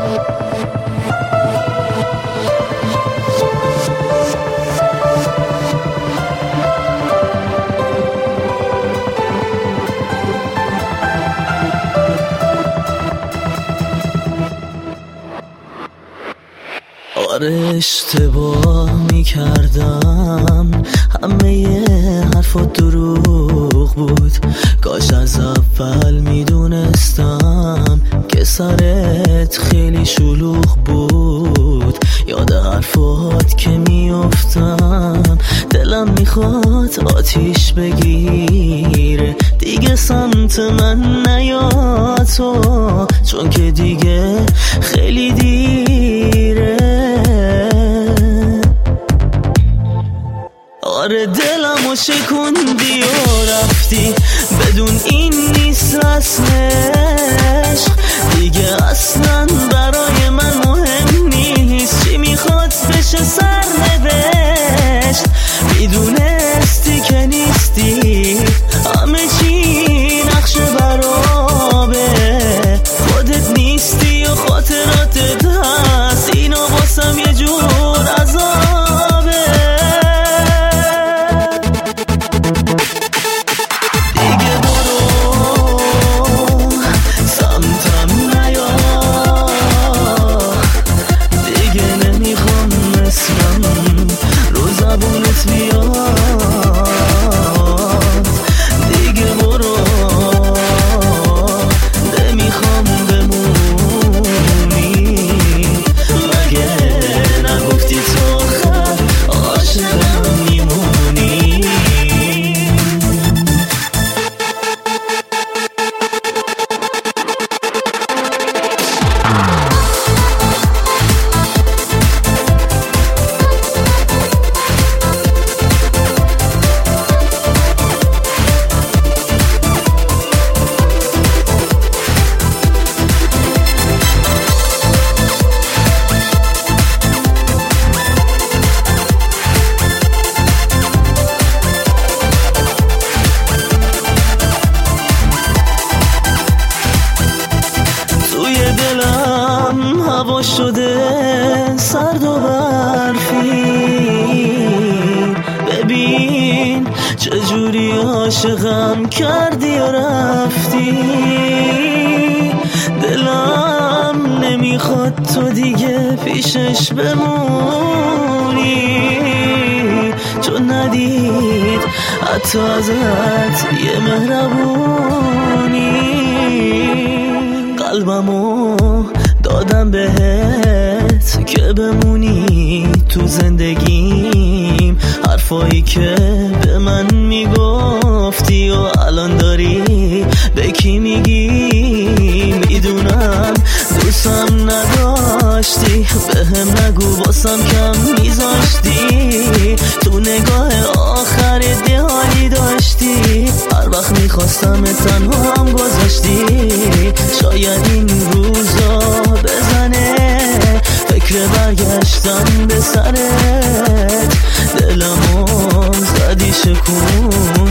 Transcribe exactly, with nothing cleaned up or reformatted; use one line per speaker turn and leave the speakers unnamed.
آره اشتباه میکردم، همه حرفات دروغ بود. کاش از اول میدونستم که سرت خیلی شلوغ بود. یاد حرفات که میافتم دلم میخواد آتیش بگیره. دیگه سمت من نیا تو، چون که دیگه خیلی دیره. آره دلمو شکوندی و رفتی بدون این نیست رسم عشق. دیگه اصلا برای من مهم نیست چی میخواد بشه سرنوشت. میدونستی که نیستی، همه چی نقش برابه. خودت نیستی و خاطراتت هست، اینا واسم یه جور عذابه. دیگه برو سمتم نیا، دیگه نمیخوام اسمم رو زبونت بیاد. دیگه برو نمیخوام بمونی، مگه نگفتی تو خب عاشقم میمونی. دلم هوا شده سرد و برفی، ببین چجوری عاشقم کردی و رفتی. دلم نمیخواد تو دیگه پیشش بمونی، چون ندید حتی ازت یه مهربونی. قلبمو دادم بهت که بمونی تو زندگیم. حرفایی که به من میگفتی و الان داری به کی میگی. میدونم دوستم نداشتی، به هم نگو باسم کم میذاشتی. تو نگاه آخر ده حالی داشتی، هر وقت میخواستم تنها هم گذاشتی. شاید این روزا بزنه فکر برگشتن به سرت، دلمو زدی شکون